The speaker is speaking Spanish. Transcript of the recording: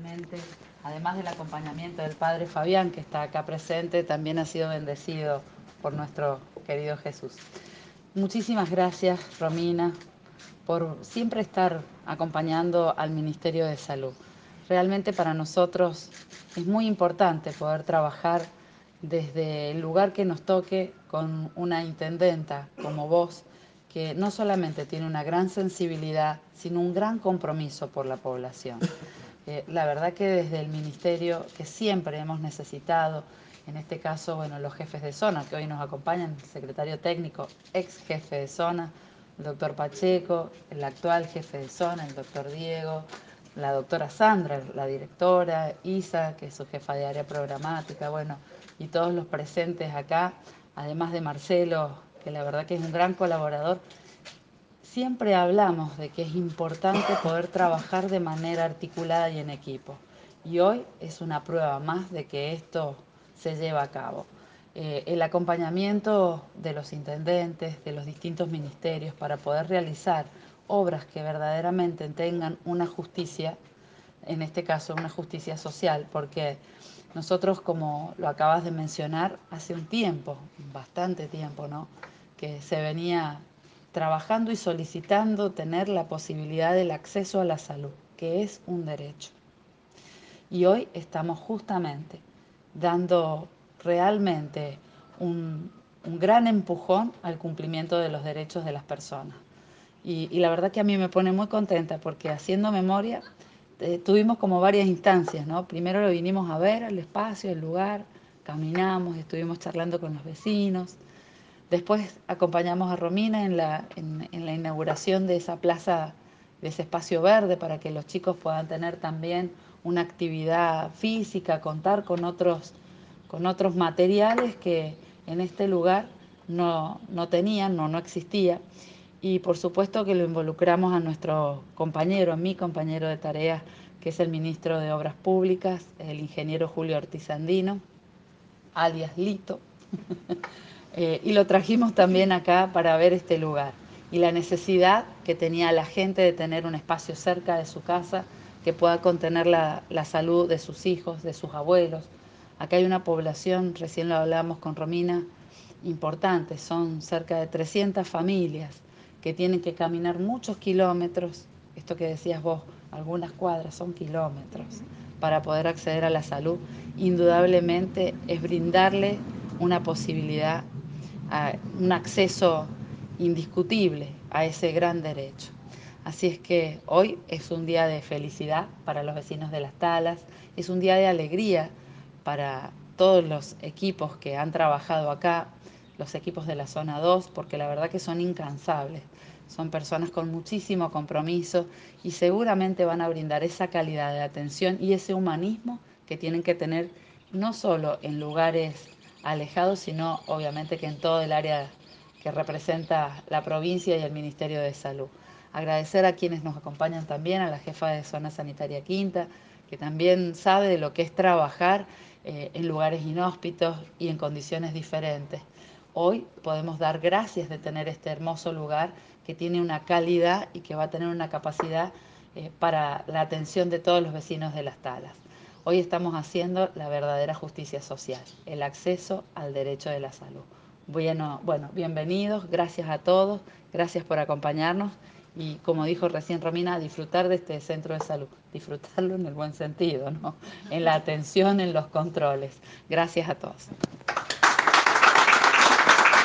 realmente, además del acompañamiento del Padre Fabián, que está acá presente, también ha sido bendecido por nuestro querido Jesús. Muchísimas gracias, Romina, por siempre estar acompañando al Ministerio de Salud. Realmente para nosotros es muy importante poder trabajar desde el lugar que nos toque con una intendenta como vos, que no solamente tiene una gran sensibilidad, sino un gran compromiso por la población. La verdad que desde el Ministerio, que siempre hemos necesitado, en este caso, bueno, los jefes de zona que hoy nos acompañan, el secretario técnico, ex jefe de zona, el doctor Pacheco, el actual jefe de zona, el doctor Diego, la doctora Sandra, la directora, Isa, que es su jefa de área programática, bueno, y todos los presentes acá, además de Marcelo, que la verdad que es un gran colaborador. Siempre hablamos de que es importante poder trabajar de manera articulada y en equipo. Y hoy es una prueba más de que esto se lleva a cabo. El acompañamiento de los intendentes, de los distintos ministerios, para poder realizar obras que verdaderamente tengan una justicia, en este caso una justicia social, porque nosotros, como lo acabas de mencionar, hace un tiempo, bastante tiempo, ¿no?, que se venía trabajando y solicitando tener la posibilidad del acceso a la salud, que es un derecho. Y hoy estamos justamente dando realmente un gran empujón al cumplimiento de los derechos de las personas. Y la verdad que a mí me pone muy contenta porque haciendo memoria tuvimos como varias instancias, ¿no? Primero lo vinimos a ver, el espacio, el lugar, caminamos, estuvimos charlando con los vecinos. Después acompañamos a Romina en la inauguración de esa plaza, de ese espacio verde, para que los chicos puedan tener también una actividad física, contar con otros materiales que en este lugar no tenían, no existía. Y por supuesto que lo involucramos a nuestro compañero, a mi compañero de tareas, que es el ministro de Obras Públicas, el ingeniero Julio Ortiz Andino, alias Lito. Y lo trajimos también acá para ver este lugar y la necesidad que tenía la gente de tener un espacio cerca de su casa que pueda contener la salud de sus hijos, de sus abuelos. Acá hay una población, recién lo hablábamos con Romina, importante, son cerca de 300 familias que tienen que caminar muchos kilómetros, esto que decías vos, algunas cuadras son kilómetros, para poder acceder a la salud. Indudablemente es brindarle una posibilidad, un acceso indiscutible a ese gran derecho. Así es que hoy es un día de felicidad para los vecinos de Las Talas, es un día de alegría para todos los equipos que han trabajado acá, los equipos de la zona 2, porque la verdad que son incansables, son personas con muchísimo compromiso y seguramente van a brindar esa calidad de atención y ese humanismo que tienen que tener no solo en lugares alejados, sino obviamente que en todo el área que representa la provincia y el Ministerio de Salud. Agradecer a quienes nos acompañan también, a la jefa de Zona Sanitaria Quinta, que también sabe de lo que es trabajar en lugares inhóspitos y en condiciones diferentes. Hoy podemos dar gracias de tener este hermoso lugar que tiene una calidad y que va a tener una capacidad para la atención de todos los vecinos de Las Talas. Hoy estamos haciendo la verdadera justicia social, el acceso al derecho de la salud. Bueno, bienvenidos, gracias a todos, gracias por acompañarnos y, como dijo recién Romina, disfrutar de este centro de salud, disfrutarlo en el buen sentido, ¿no?, en la atención, en los controles. Gracias a todos.